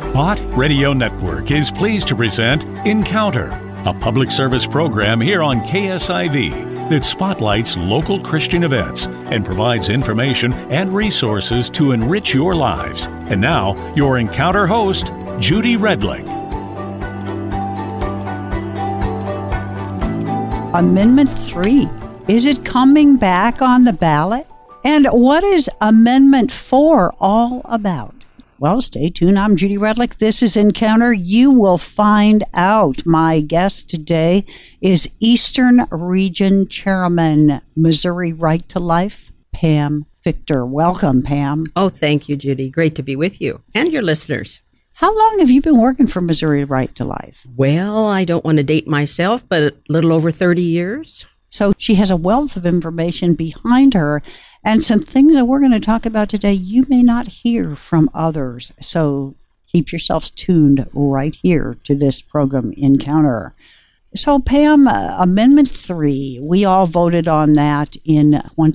Bott Radio Network is pleased to present Encounter, a public service program here on KSIV that spotlights local Christian events and provides information and resources to enrich your lives. And now, your Encounter host, Judy Redlick. Amendment 3. Is it coming back on the ballot? And what is Amendment 4 all about? Well, stay tuned. I'm Judy Redlick. This is Encounter. You will find out. My guest today is Eastern Region Chairman, Missouri Right to Life, Pam Fichter. Welcome, Pam. Oh, thank you, Judy. Great to be with you and your listeners. How long have you been working for Missouri Right to Life? Well, I don't want to date myself, but a little over 30 years. So she has a wealth of information behind her and some things that we're going to talk about today you may not hear from others. So keep yourselves tuned right here to this program, Encounter. So Pam, Amendment 3, we all voted on that in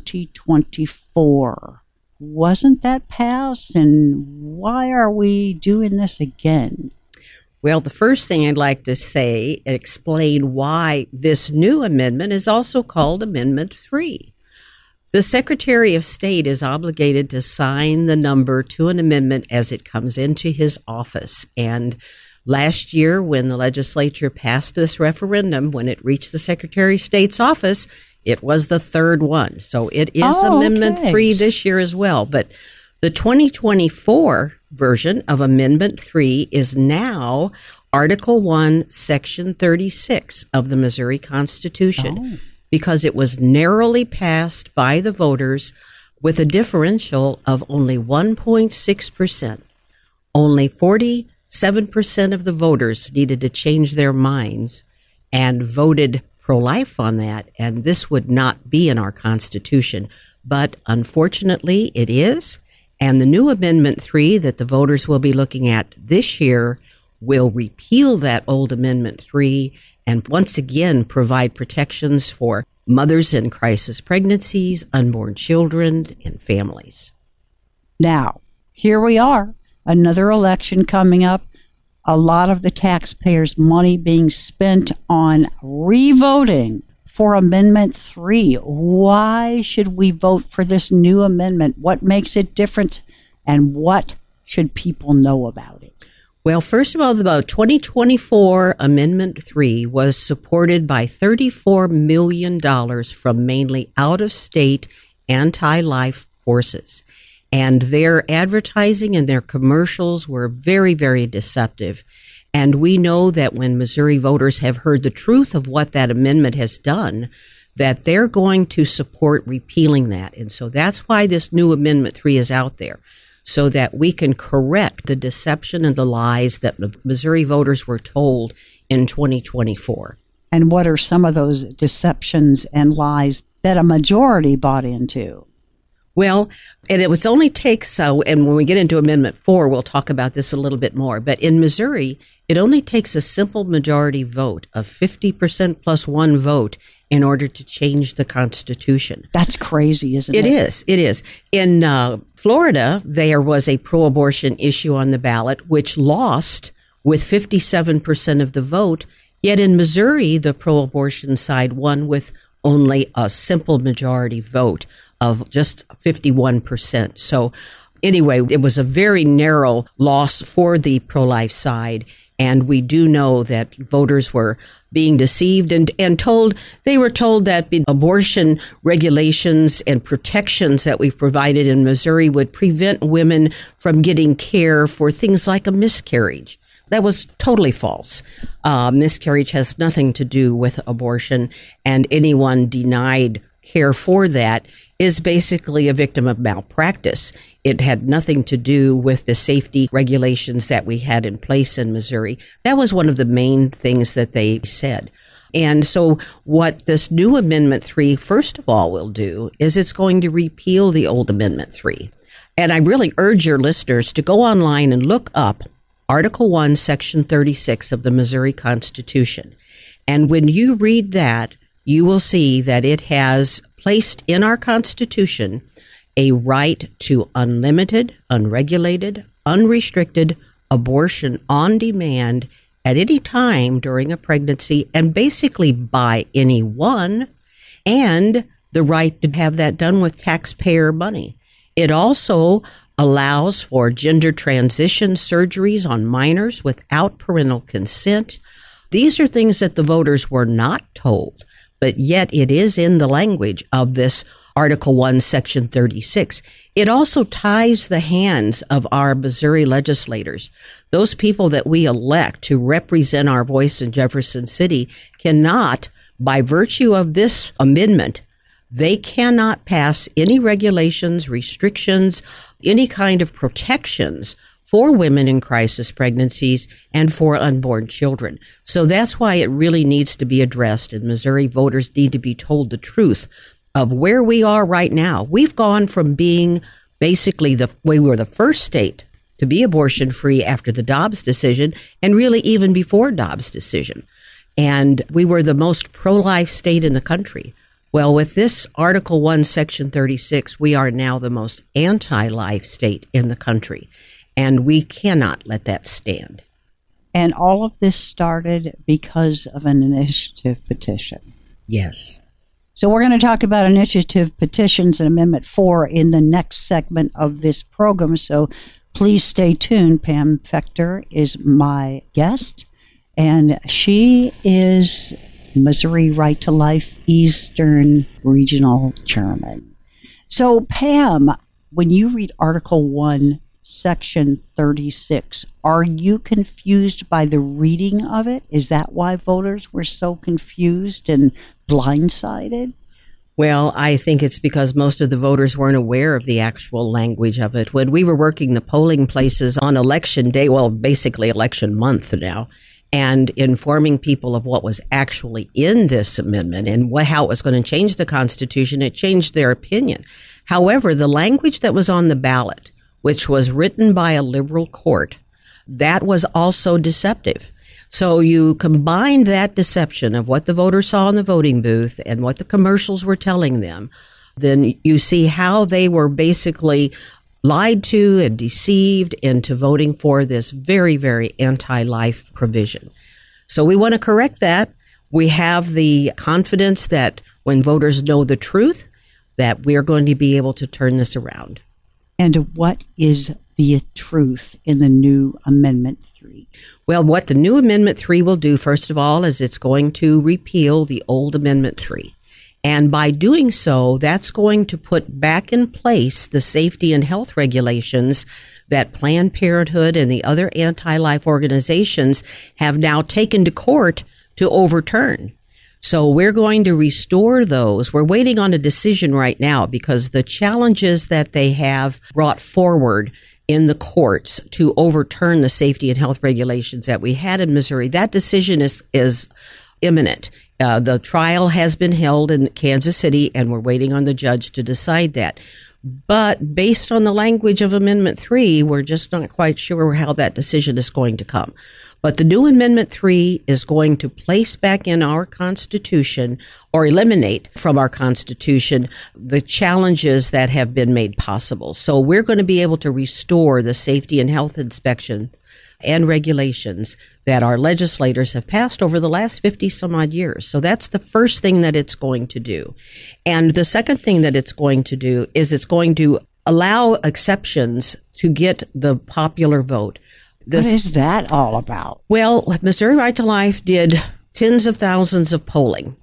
2024. Wasn't that passed? And why are we doing this again? Well, the first thing I'd like to say, explain why this new amendment is also called Amendment 3. The Secretary of State is obligated to sign the number to an amendment as it comes into his office. And last year, when the legislature passed this referendum, when it reached the Secretary of State's office, it was the third one. So it is Amendment 3 this year as well. But the 2024 version of Amendment 3 is now Article 1, Section 36 of the Missouri Constitution, because it was narrowly passed by the voters with a differential of only 1.6%. Only 47% of the voters needed to change their minds and voted pro-life on that, and this would not be in our Constitution. But unfortunately, it is. And the new Amendment 3 that the voters will be looking at this year will repeal that old Amendment 3 and once again provide protections for mothers in crisis pregnancies, unborn children, and families. Now, here we are, another election coming up. A lot of the taxpayers' money being spent on revoting for Amendment 3. Why should we vote for this new amendment? What makes it different, and what should people know about it? Well, first of all, the 2024 Amendment 3 was supported by $34 million from mainly out-of-state anti-life forces. And their advertising and their commercials were very, very deceptive. And we know that when Missouri voters have heard the truth of what that amendment has done, that they're going to support repealing that. And so that's why this new Amendment 3 is out there, so that we can correct the deception and the lies that Missouri voters were told in 2024. And what are some of those deceptions and lies that a majority bought into? Well, and it was only takes, and when we get into Amendment 4, we'll talk about this a little bit more. But in Missouri, it only takes a simple majority vote of 50% plus one vote in order to change the Constitution. That's crazy, isn't it? It is. In Florida, there was a pro-abortion issue on the ballot, which lost with 57% of the vote. Yet in Missouri, the pro-abortion side won with only a simple majority vote of just 51%. So anyway, it was a very narrow loss for the pro-life side. And we do know that voters were being deceived and told, they were told that the abortion regulations and protections that we've provided in Missouri would prevent women from getting care for things like a miscarriage. That was totally false. Miscarriage has nothing to do with abortion, and anyone denied care for that is basically a victim of malpractice. It had nothing to do with the safety regulations that we had in place in Missouri. That was one of the main things that they said. And so what this new Amendment 3, first of all, will do is it's going to repeal the old Amendment 3. And I really urge your listeners to go online and look up Article 1, Section 36 of the Missouri Constitution. And when you read that, you will see that it has placed in our Constitution a right to unlimited, unregulated, unrestricted abortion on demand at any time during a pregnancy and basically by anyone, and the right to have that done with taxpayer money. It also allows for gender transition surgeries on minors without parental consent. These are things that the voters were not told, but yet it is in the language of this Article 1, Section 36. It also ties the hands of our Missouri legislators. Those people that we elect to represent our voice in Jefferson City cannot, by virtue of this amendment, they cannot pass any regulations, restrictions, any kind of protections for women in crisis pregnancies and for unborn children. So that's why it really needs to be addressed, and Missouri voters need to be told the truth of where we are right now. We've gone from being basically we were the first state to be abortion free after the Dobbs decision, and really even before Dobbs decision. And we were the most pro-life state in the country. Well, with this Article 1, Section 36, we are now the most anti-life state in the country. And we cannot let that stand. And all of this started because of an initiative petition. Yes. So we're going to talk about initiative petitions and Amendment 4 in the next segment of this program. So please stay tuned. Pam Fector is my guest, and she is Missouri Right to Life Eastern Regional Chairman. So Pam, when you read Article 1, Section 36, are you confused by the reading of it? Is that why voters were so confused and blindsided? Well, I think it's because most of the voters weren't aware of the actual language of it. When we were working the polling places on election day, well, basically election month now, and informing people of what was actually in this amendment and how it was going to change the Constitution, it changed their opinion. However, the language that was on the ballot, which was written by a liberal court, that was also deceptive. So you combine that deception of what the voters saw in the voting booth and what the commercials were telling them, then you see how they were basically lied to and deceived into voting for this very, very anti-life provision. So we want to correct that. We have the confidence that when voters know the truth, that we are going to be able to turn this around. And what is the truth in the new Amendment 3? Well, what the new Amendment 3 will do, first of all, is it's going to repeal the old Amendment 3. And by doing so, that's going to put back in place the safety and health regulations that Planned Parenthood and the other anti-life organizations have now taken to court to overturn. So we're going to restore those. We're waiting on a decision right now because the challenges that they have brought forward in the courts to overturn the safety and health regulations that we had in Missouri, that decision is imminent. The trial has been held in Kansas City, and we're waiting on the judge to decide that. But based on the language of Amendment 3, we're just not quite sure how that decision is going to come. But the new Amendment 3 is going to place back in our Constitution, or eliminate from our Constitution, the challenges that have been made possible. So we're going to be able to restore the safety and health inspection and regulations that our legislators have passed over the last 50 some odd years. So that's the first thing that it's going to do. And the second thing that it's going to do is it's going to allow exceptions to get the popular vote. What is that all about? Well, Missouri Right to Life did tens of thousands of polling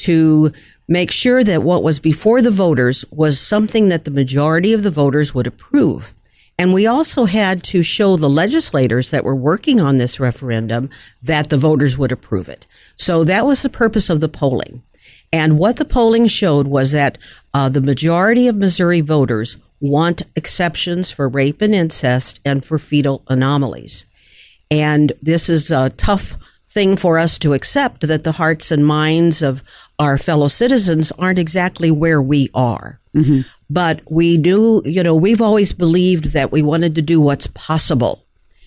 to make sure that what was before the voters was something that the majority of the voters would approve. And we also had to show the legislators that were working on this referendum that the voters would approve it. So that was the purpose of the polling. And what the polling showed was that the majority of Missouri voters want exceptions for rape and incest and for fetal anomalies. And this is a tough thing for us to accept, that the hearts and minds of our fellow citizens aren't exactly where we are. Mm-hmm. But we do, we've always believed that we wanted to do what's possible.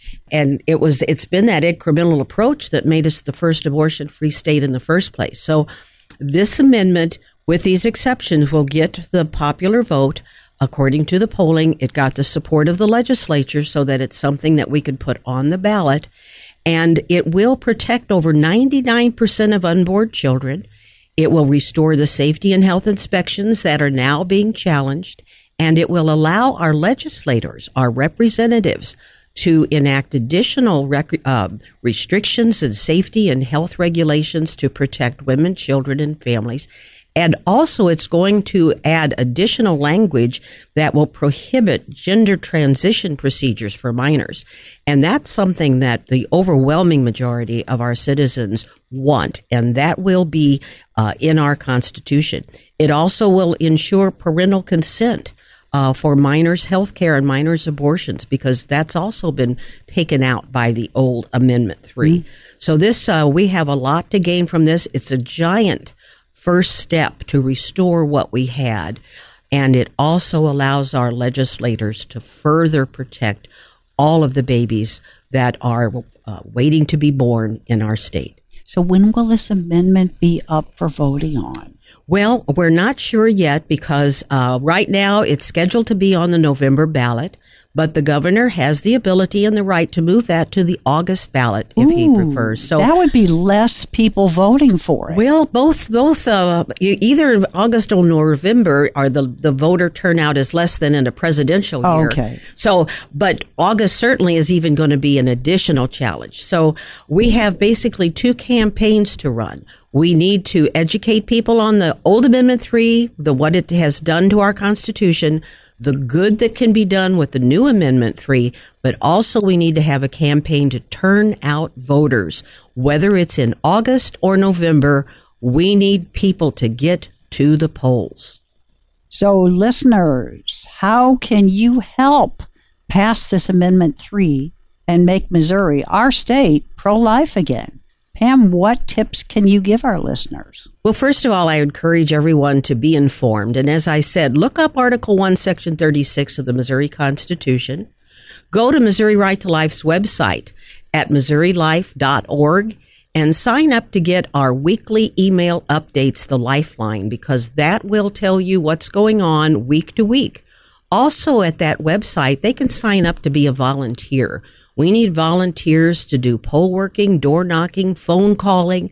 And it's been that incremental approach that made us the first abortion-free state in the first place. So this amendment, with these exceptions, will get the popular vote According to the polling, it got the support of the legislature so that it's something that we could put on the ballot. And it will protect over 99% of unborn children. It will restore the safety and health inspections that are now being challenged. And it will allow our legislators, our representatives, to enact additional restrictions and safety and health regulations to protect women, children, and families. And also, it's going to add additional language that will prohibit gender transition procedures for minors. And that's something that the overwhelming majority of our citizens want, and that will be in our Constitution. It also will ensure parental consent for minors' health care and minors' abortions, because that's also been taken out by the old Amendment 3. Mm-hmm. So this, we have a lot to gain from this. It's a giant first step to restore what we had, and it also allows our legislators to further protect all of the babies that are waiting to be born in our state. So when will this amendment be up for voting on? Well, we're not sure yet, because right now it's scheduled to be on the November ballot, but the governor has the ability and the right to move that to the August ballot if he prefers. So that would be less people voting for it. Well, both either August or November are the voter turnout is less than in a presidential year. Okay. So, but August certainly is even going to be an additional challenge. So we have basically two campaigns to run. We need to educate people on the old Amendment 3, what it has done to our Constitution, the good that can be done with the new Amendment 3, but also we need to have a campaign to turn out voters. Whether it's in August or November, we need people to get to the polls. So listeners, how can you help pass this Amendment 3 and make Missouri, our state, pro-life again? Pam, what tips can you give our listeners? Well, first of all, I encourage everyone to be informed. And as I said, look up Article 1, Section 36 of the Missouri Constitution. Go to Missouri Right to Life's website at missourilife.org and sign up to get our weekly email updates, the Lifeline, because that will tell you what's going on week to week. Also at that website, they can sign up to be a volunteer. We need volunteers to do poll working, door knocking, phone calling.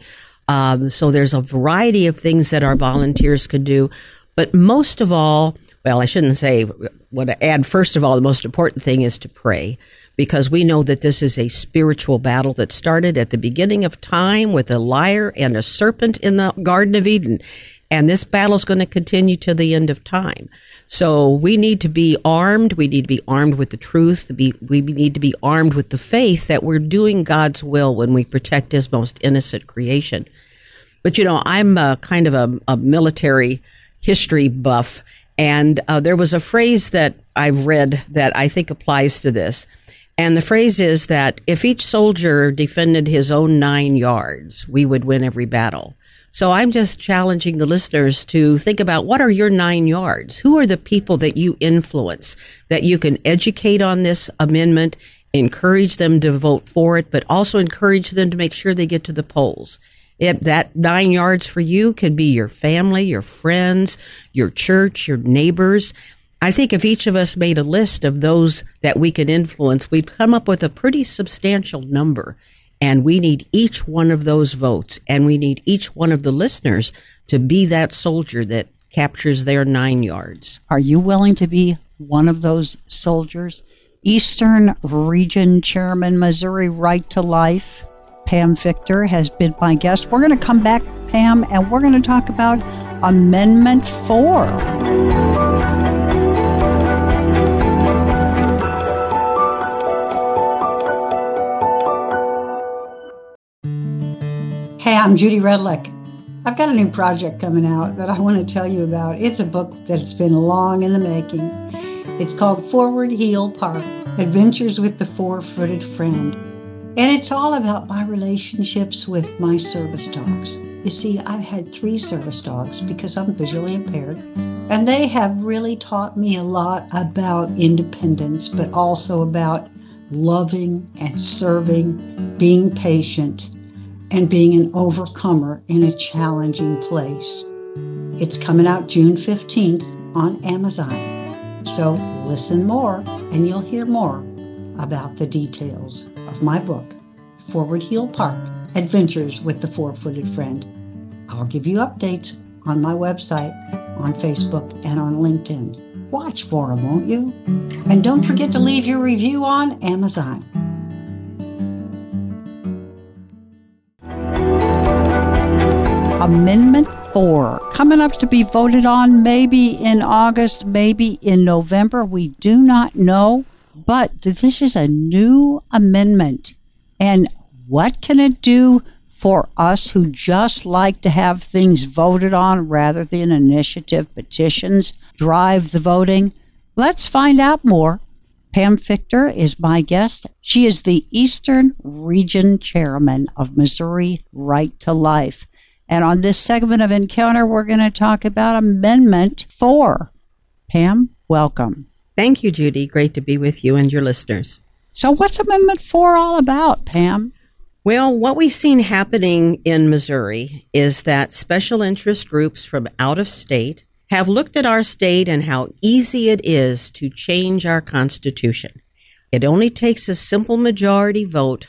So there's a variety of things that our volunteers could do. But most of all, well, I shouldn't say what to add. First of all, the most important thing is to pray, because we know that this is a spiritual battle that started at the beginning of time with a liar and a serpent in the Garden of Eden. And this battle is going to continue to the end of time. So we need to be armed. We need to be armed with the truth. We need to be armed with the faith that we're doing God's will when we protect His most innocent creation. But, you know, I'm kind of a military history buff. And there was a phrase that I've read that I think applies to this. And the phrase is that if each soldier defended his own 9 yards, we would win every battle. So I'm just challenging the listeners to think about, what are your 9 yards? Who are the people that you influence, that you can educate on this amendment, encourage them to vote for it, but also encourage them to make sure they get to the polls? That 9 yards for you can be your family, your friends, your church, your neighbors. I think if each of us made a list of those that we can influence, we'd come up with a pretty substantial number. And we need each one of those votes, and we need each one of the listeners to be that soldier that captures their 9 yards. Are you willing to be one of those soldiers? Eastern Region Chairman, Missouri Right to Life, Pam Fichter, has been my guest. We're going to come back, Pam, and we're going to talk about Amendment 4. Hey, I'm Judy Redlick. I've got a new project coming out that I want to tell you about. It's a book that's been long in the making. It's called Forward Heel Park, Adventures with the Four-Footed Friend. And it's all about my relationships with my service dogs. You see, I've had 3 service dogs because I'm visually impaired. And they have really taught me a lot about independence, but also about loving and serving, being patient, and being an overcomer in a challenging place. It's coming out June 15th on Amazon. So listen more and you'll hear more about the details of my book, Forward Heel Park, Adventures with the Four-Footed Friend. I'll give you updates on my website, on Facebook, and on LinkedIn. Watch for them, won't you? And don't forget to leave your review on Amazon. Amendment 4, coming up to be voted on maybe in August, maybe in November. We do not know, but this is a new amendment. And what can it do for us who just like to have things voted on rather than initiative petitions drive the voting? Let's find out more. Pam Fichter is my guest. She is the Eastern Region Chairman of Missouri Right to Life. And on this segment of Encounter, we're going to talk about Amendment 4. Pam, welcome. Thank you, Judy. Great to be with you and your listeners. So what's Amendment 4 all about, Pam? Well, what we've seen happening in Missouri is that special interest groups from out of state have looked at our state and how easy it is to change our Constitution. It only takes a simple majority vote,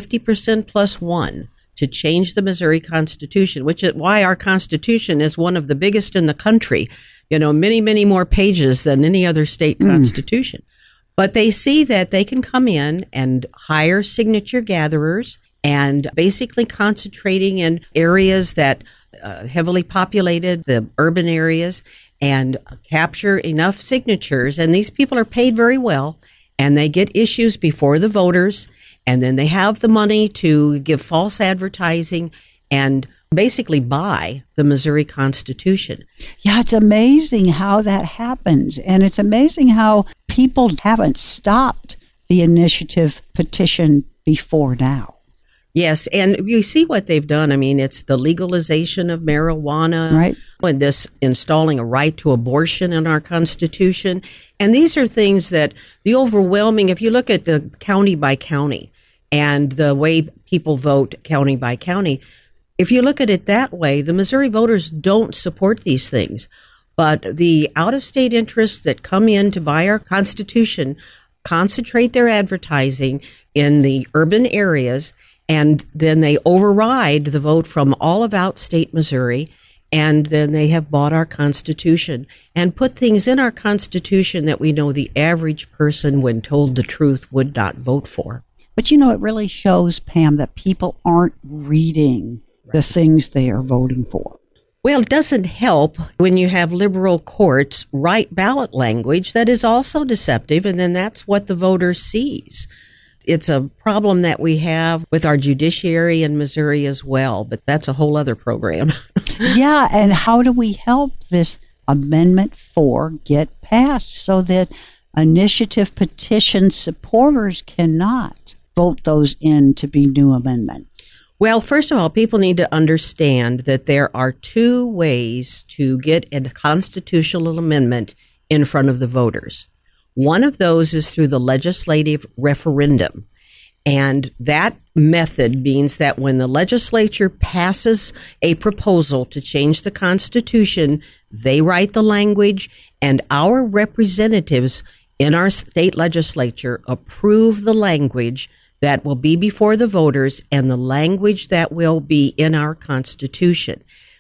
50% plus one, to change the Missouri Constitution, which is why our Constitution is one of the biggest in the country, many, many more pages than any other state constitution. But they see that they can come in and hire signature gatherers and basically concentrating in areas that heavily populated, the urban areas, and capture enough signatures. And these people are paid very well, and they get issues before the voters. And then they have the money to give false advertising and basically buy the Missouri Constitution. Yeah, it's amazing how that happens. And it's amazing how people haven't stopped the initiative petition before now. Yes, and you see what they've done. I mean, it's the legalization of marijuana, right? And this installing a right to abortion in our Constitution. And these are things that the overwhelming, if you look at the county by county, and the way people vote county by county, if you look at it that way, the Missouri voters don't support these things. But the out-of-state interests that come in to buy our Constitution concentrate their advertising in the urban areas, and then they override the vote from all of out-state Missouri, and then they have bought our Constitution and put things in our Constitution that we know the average person, when told the truth, would not vote for. But it really shows, Pam, that people aren't reading the things they are voting for. Well, it doesn't help when you have liberal courts write ballot language that is also deceptive, and then that's what the voter sees. It's a problem that we have with our judiciary in Missouri as well, but that's a whole other program. Yeah, and how do we help this Amendment 4 get passed so that initiative petition supporters cannot vote those in to be new amendments? Well, first of all, people need to understand that there are two ways to get a constitutional amendment in front of the voters. One of those is through the legislative referendum. And that method means that when the legislature passes a proposal to change the Constitution, they write the language, and our representatives in our state legislature approve the language that will be before the voters and the language that will be in our Constitution.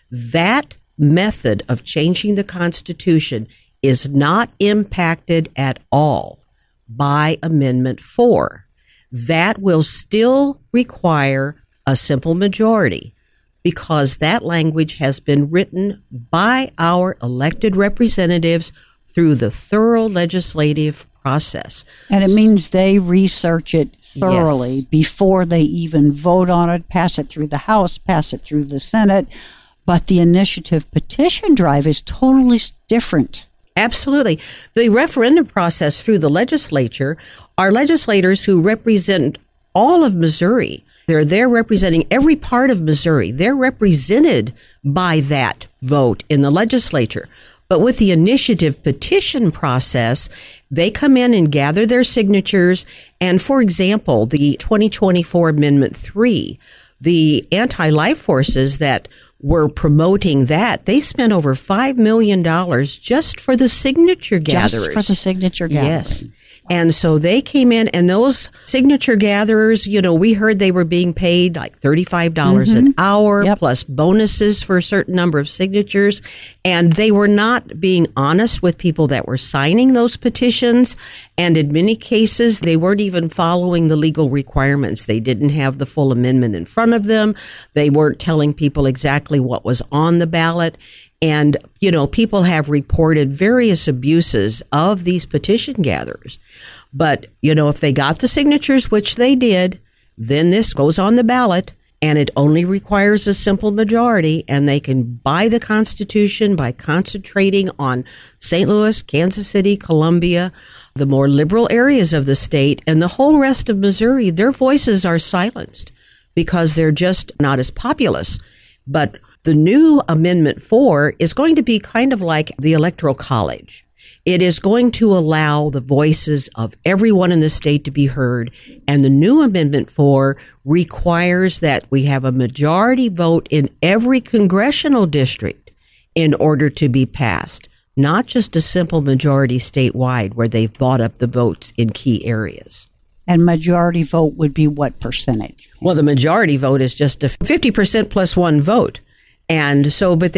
That method of changing the Constitution is not impacted at all by Amendment 4. That will still require a simple majority because that language has been written by our elected representatives through the thorough legislative process. And it means they research it thoroughly before they even vote on it, pass it through the House, pass it through the Senate. But the initiative petition drive is totally different. Absolutely. The referendum process through the legislature are legislators who represent all of Missouri. They're there representing every part of Missouri. They're represented by that vote in the legislature. But with the initiative petition process, they come in and gather their signatures. And for example, the 2024 Amendment 3, the anti-life forces that were promoting that. They spent over $5 million just for the signature gatherers. Just for the signature gatherers. Yes. And so they came in, and those signature gatherers, we heard they were being paid like $35 an hour, plus bonuses for a certain number of signatures. And they were not being honest with people that were signing those petitions. And in many cases, they weren't even following the legal requirements. They didn't have the full amendment in front of them. They weren't telling people exactly what was on the ballot. And, people have reported various abuses of these petition gatherers. But, if they got the signatures, which they did, then this goes on the ballot, and it only requires a simple majority, and they can buy the Constitution by concentrating on St. Louis, Kansas City, Columbia, the more liberal areas of the state, and the whole rest of Missouri. Their voices are silenced because they're just not as populous. But the new Amendment 4 is going to be kind of like the Electoral College. It is going to allow the voices of everyone in the state to be heard. And the new Amendment 4 requires that we have a majority vote in every congressional district in order to be passed, not just a simple majority statewide where they've bought up the votes in key areas. And majority vote would be what percentage? Well, the majority vote is just a 50% plus one vote. And so, but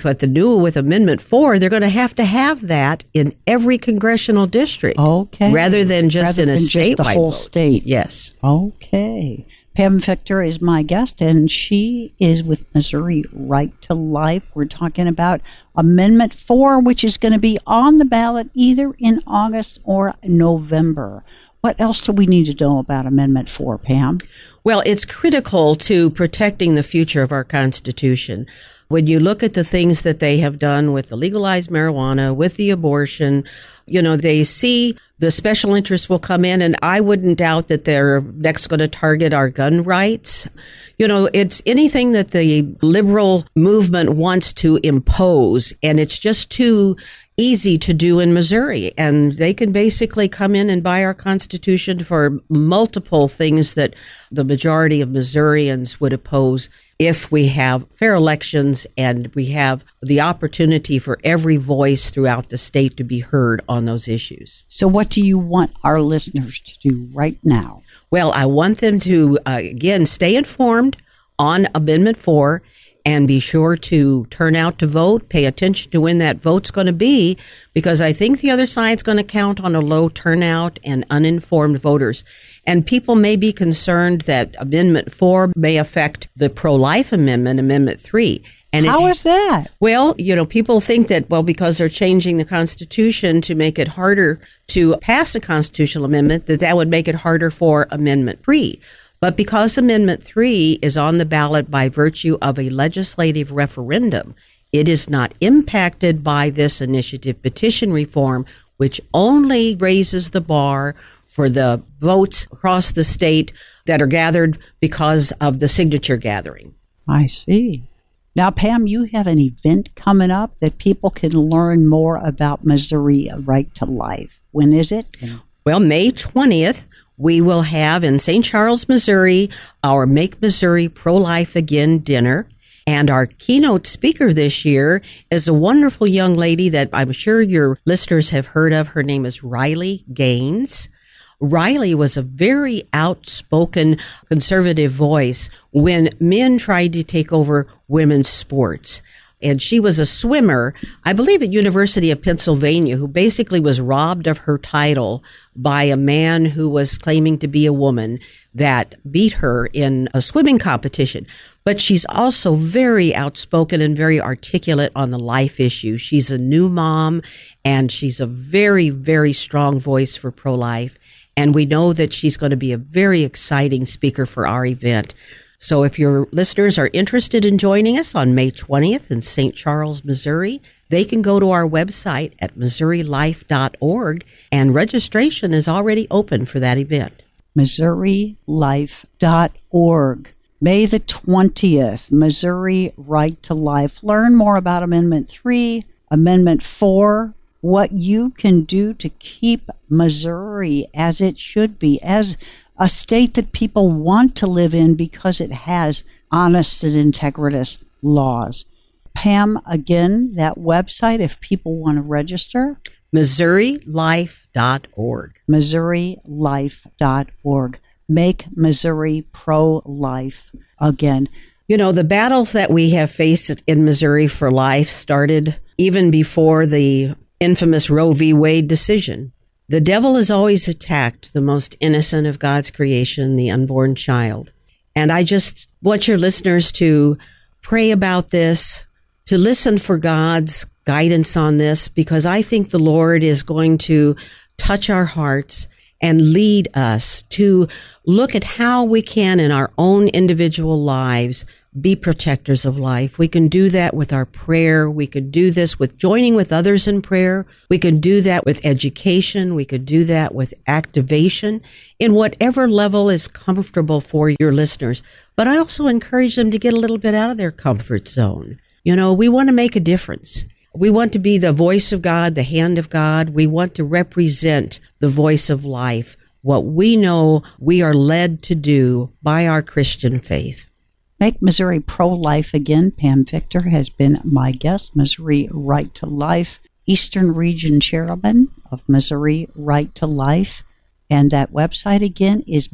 with Amendment 4, they're going to have that in every congressional district. Okay. Rather than just in a statewide the whole vote. State. Yes. Okay. Pam Victor is my guest, and she is with Missouri Right to Life. We're talking about Amendment 4, which is going to be on the ballot either in August or November. What else do we need to know about Amendment 4, Pam? Well, it's critical to protecting the future of our Constitution. When you look at the things that they have done with the legalized marijuana, with the abortion, they see the special interests will come in, and I wouldn't doubt that they're next going to target our gun rights. It's anything that the liberal movement wants to impose, and it's just too easy to do in Missouri. And they can basically come in and buy our Constitution for multiple things that the majority of Missourians would oppose if we have fair elections and we have the opportunity for every voice throughout the state to be heard on those issues. So what do you want our listeners to do right now? Well, I want them to, again, stay informed on Amendment 4 and be sure to turn out to vote. Pay attention to when that vote's going to be, because I think the other side's going to count on a low turnout and uninformed voters. And people may be concerned that Amendment 4 may affect the pro-life amendment, Amendment 3. And how is that? Well, people think that, because they're changing the Constitution to make it harder to pass a constitutional amendment, that would make it harder for Amendment 3. But because Amendment 3 is on the ballot by virtue of a legislative referendum, it is not impacted by this initiative petition reform, which only raises the bar for the votes across the state that are gathered because of the signature gathering. I see. Now, Pam, you have an event coming up that people can learn more about Missouri Right to Life. When is it? Well, May 20th. We will have in St. Charles, Missouri, our Make Missouri Pro-Life Again dinner. And our keynote speaker this year is a wonderful young lady that I'm sure your listeners have heard of. Her name is Riley Gaines. Riley was a very outspoken conservative voice when men tried to take over women's sports. And she was a swimmer, I believe at University of Pennsylvania, who basically was robbed of her title by a man who was claiming to be a woman that beat her in a swimming competition. But she's also very outspoken and very articulate on the life issue. She's a new mom, and she's a very, very strong voice for pro-life. And we know that she's going to be a very exciting speaker for our event. So if your listeners are interested in joining us on May 20th in St. Charles, Missouri, they can go to our website at MissouriLife.org, and registration is already open for that event. MissouriLife.org. May the 20th, Missouri Right to Life. Learn more about Amendment 3, Amendment 4, what you can do to keep Missouri as it should be, as a state that people want to live in because it has honest and integritous laws. Pam, again, that website, if people want to register? MissouriLife.org. MissouriLife.org. Make Missouri pro-life again. You know, the battles that we have faced in Missouri for life started even before the infamous Roe v. Wade decision. The devil has always attacked the most innocent of God's creation, the unborn child. And I just want your listeners to pray about this, to listen for God's guidance on this, because I think the Lord is going to touch our hearts and lead us to look at how we can in our own individual lives be protectors of life. We can do that with our prayer. We could do this with joining with others in prayer. We can do that with education. We could do that with activation in whatever level is comfortable for your listeners. But I also encourage them to get a little bit out of their comfort zone. You know, we want to make a difference. We want to be the voice of God, the hand of God. We want to represent the voice of life, what we know we are led to do by our Christian faith. Make Missouri pro-life again. Pam Victor has been my guest. Missouri Right to Life, Eastern Region Chairman of Missouri Right to Life. And that website again is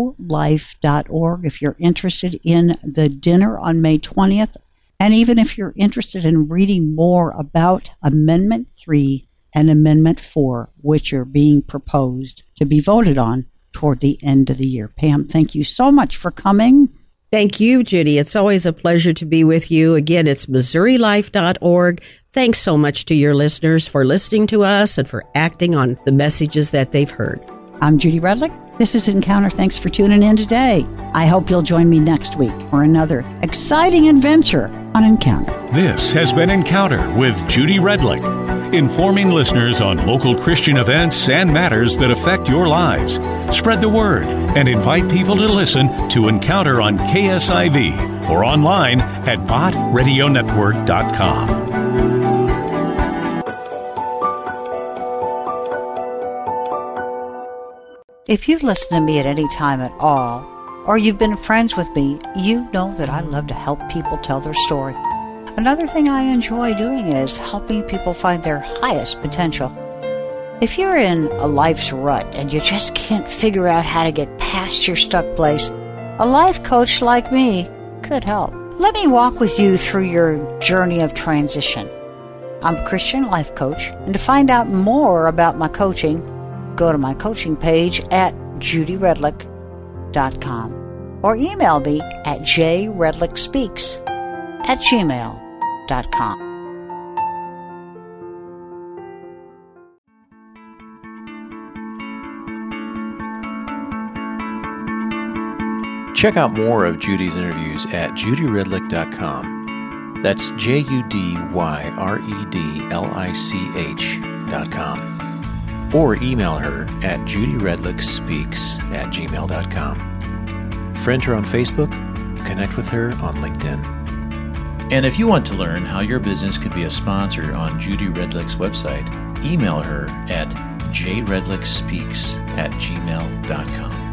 molife.org if you're interested in the dinner on May 20th. And even if you're interested in reading more about Amendment 3 and Amendment 4, which are being proposed to be voted on toward the end of the year. Pam, thank you so much for coming. Thank you, Judy. It's always a pleasure to be with you. Again, it's MissouriLife.org. Thanks so much to your listeners for listening to us and for acting on the messages that they've heard. I'm Judy Redlick. This is Encounter. Thanks for tuning in today. I hope you'll join me next week for another exciting adventure on Encounter. This has been Encounter with Judy Redlick, informing listeners on local Christian events and matters that affect your lives. Spread the word and invite people to listen to Encounter on KSIV or online at botradionetwork.com. If you've listened to me at any time at all, or you've been friends with me, you know that I love to help people tell their story. Another thing I enjoy doing is helping people find their highest potential. If you're in a life's rut and you just can't figure out how to get past your stuck place, a life coach like me could help. Let me walk with you through your journey of transition. I'm a Christian life coach, and to find out more about my coaching, go to my coaching page at judyredlick.com or email me at jredlickspeaks@gmail.com. Check out more of Judy's interviews at judyredlick.com. That's JUDYREDLICH.com. Or email her at judyredlickspeaks@gmail.com. Friend her on Facebook, connect with her on LinkedIn. And if you want to learn how your business could be a sponsor on Judy Redlick's website, email her at jredlickspeaks@gmail.com.